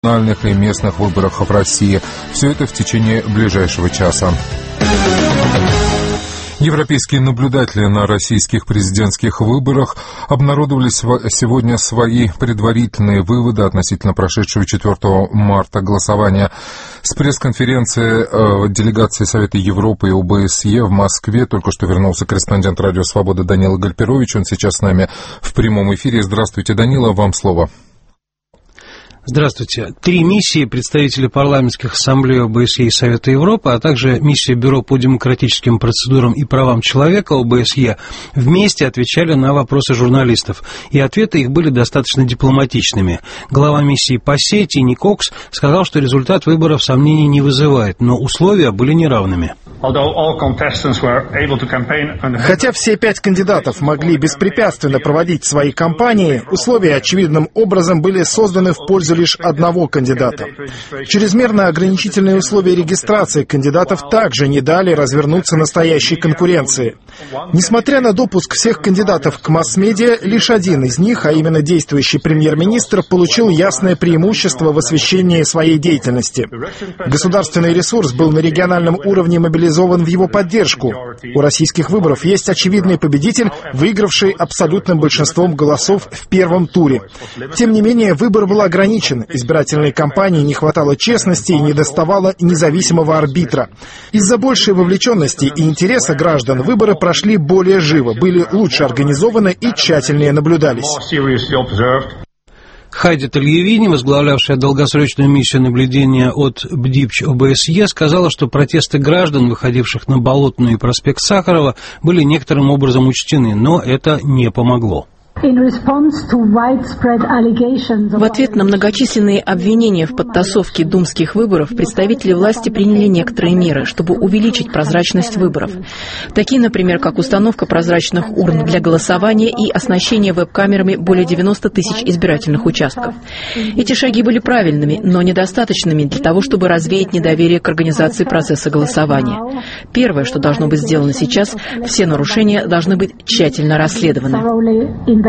национальных и местных выборах в России. Все это в течение ближайшего часа. Европейские наблюдатели на российских президентских выборах обнародовали сегодня свои предварительные выводы относительно прошедшего 4 марта голосования. С пресс-конференции делегации Совета Европы и ОБСЕ в Москве только что вернулся корреспондент «Радио Свобода» Данила Гальперович. Он сейчас с нами в прямом эфире. Здравствуйте, Данила, вам слово. Здравствуйте. 3 миссии представителей парламентских ассамблей ОБСЕ и Совета Европы, а также миссия Бюро по демократическим процедурам и правам человека ОБСЕ вместе отвечали на вопросы журналистов, и ответы их были достаточно дипломатичными. Глава миссии ПАСЕ Тини Кокс сказал, что результат выборов сомнений не вызывает, но условия были неравными. Хотя все 5 кандидатов могли беспрепятственно проводить свои кампании, условия очевидным образом были созданы в пользу лишь одного кандидата. Чрезмерно ограничительные условия регистрации кандидатов также не дали развернуться настоящей конкуренции. Несмотря на допуск всех кандидатов к масс-медиа, лишь один из них, а именно действующий премьер-министр, получил ясное преимущество в освещении своей деятельности. Государственный ресурс был на региональном уровне мобилизован в его поддержку. У российских выборов есть очевидный победитель, выигравший абсолютным большинством голосов в первом туре. Тем не менее, выбор был ограничен. Избирательной кампании не хватало честности и недоставало независимого арбитра. Из-за большей вовлеченности и интереса граждан выборы прошли более живо, были лучше организованы и тщательнее наблюдались. Хайди Тальявини, возглавлявшая долгосрочную миссию наблюдения от БДИПЧ ОБСЕ, сказала, что протесты граждан, выходивших на Болотную и проспект Сахарова, были некоторым образом учтены, но это не помогло. В ответ на многочисленные обвинения в подтасовке думских выборов представители власти приняли некоторые меры, чтобы увеличить прозрачность выборов. Такие, например, как установка прозрачных урн для голосования и оснащение веб-камерами более 90 тысяч избирательных участков. Эти шаги были правильными, но недостаточными для того, чтобы развеять недоверие к организации процесса голосования. Первое, что должно быть сделано сейчас, все нарушения должны быть тщательно расследованы.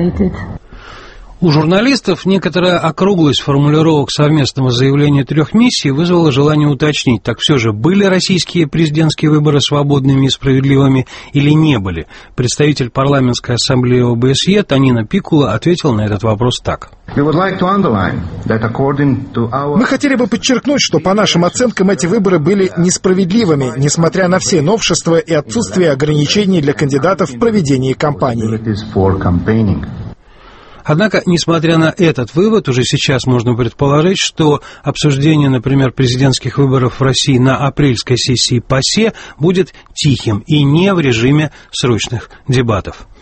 У журналистов некоторая округлость формулировок совместного заявления 3 миссий вызвала желание уточнить, так все же, были российские президентские выборы свободными и справедливыми или не были? Представитель парламентской ассамблеи ОБСЕ Тонина Пикула ответил на этот вопрос так. Мы хотели бы подчеркнуть, что по нашим оценкам эти выборы были несправедливыми, несмотря на все новшества и отсутствие ограничений для кандидатов в проведении кампании. Однако, несмотря на этот вывод, уже сейчас можно предположить, что обсуждение, например, президентских выборов в России на апрельской сессии ПАСЕ будет тихим и не в режиме срочных дебатов.